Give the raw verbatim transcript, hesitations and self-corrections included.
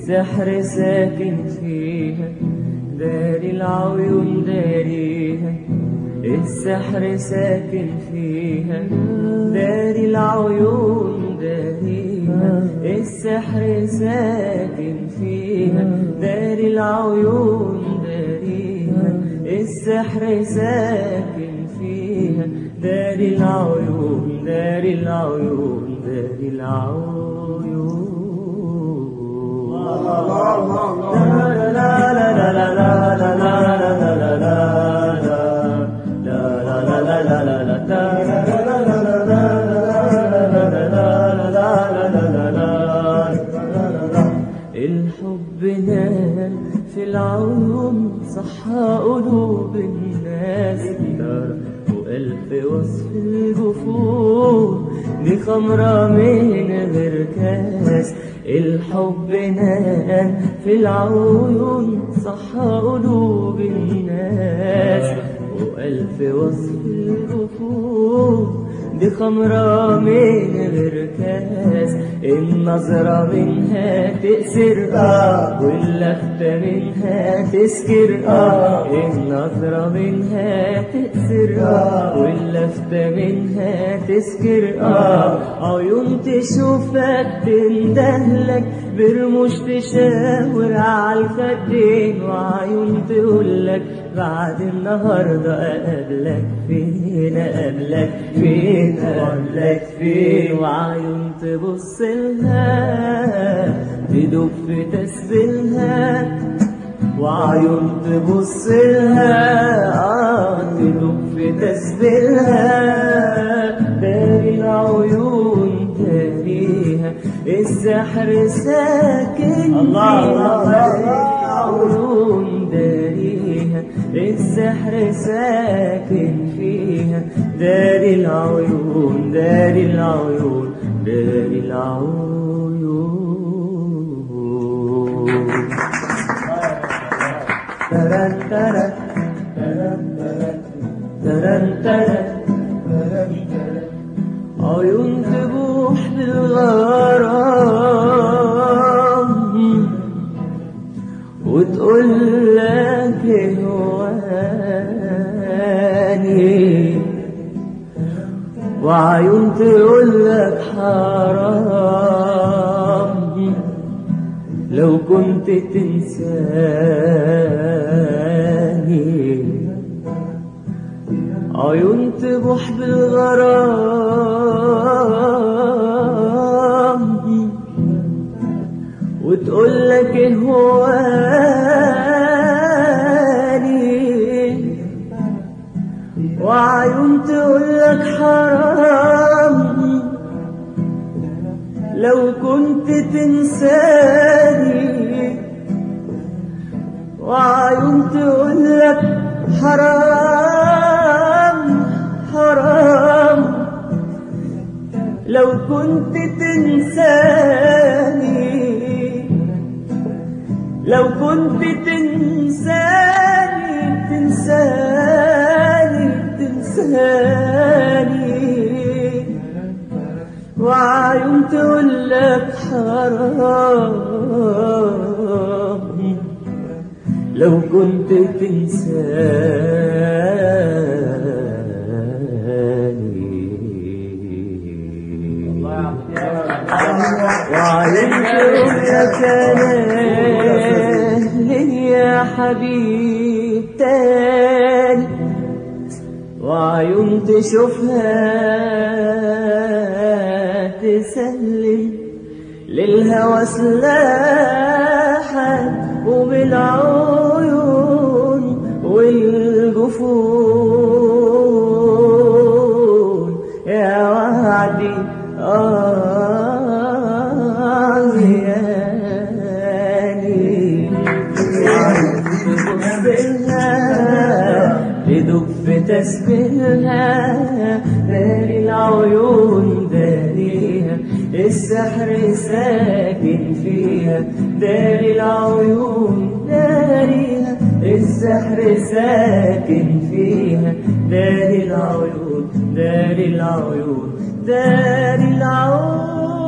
السحر ساكن فيها، داري العيون داريها. السحر ساكن فيها، داري العيون داريها. السحر ساكن فيها، داري العيون داريها. السحر ساكن فيها، داري العيون داري العيون داري العيون. الحب نام في العيون، صحى قلوب الناس، وألف وصف الجفون، دي خمرة من غير كاس. الحب نام في العيون، صحى قلوب الناس، وألف وصف الجفون، دي خمرة من غير كاس. النظرة منها تأسر آه، واللفتة منها تسكر آه. النظرة منها تأسر آه، واللفتة منها تسكر آه. عيون تشوفك تندهلك، برموش تشاور عالخدين، وعيون تقولك بعد النهاردة أقابلك فين، أقابلك فين، أقابلك فين. وعيون تبص لها تدوب في تسبيلها، وعيون تبص لها آه تدوب في تسبيلها. داري العيون داريها، السحر ساكن فيها. العيون داريها، السحر ساكن فيها. داري العيون داري العيون داري العيون. ترى ترى ترى ترى عيون تبوح بالغرام، وتقول لك هواني، وعيون تقول لك حرام لو كنت تنساني. عيون تبوح بالغرام، وتقول لك هواني، وعيون تقول لك حرام لو كنت تنساني. وعيون تقول لك حرام حرام لو كنت تنساني، لو كنت تنساني تنساني تنساني. وعيون تقول لك حرام لو كنت تنساني. وعيون تقول لك أنا يا حبيب تاني، وعيون تشوفها تسلم للهوى سلاحا، وبالعيون والجفون يا وعدي آه زياني. تبص لها تدوب في تسبيلها، داري العيون داريها، السحر ساكن فيها. داري العيون داريها، السحر ساكن فيها. داري العيون داري العيون داري العيون.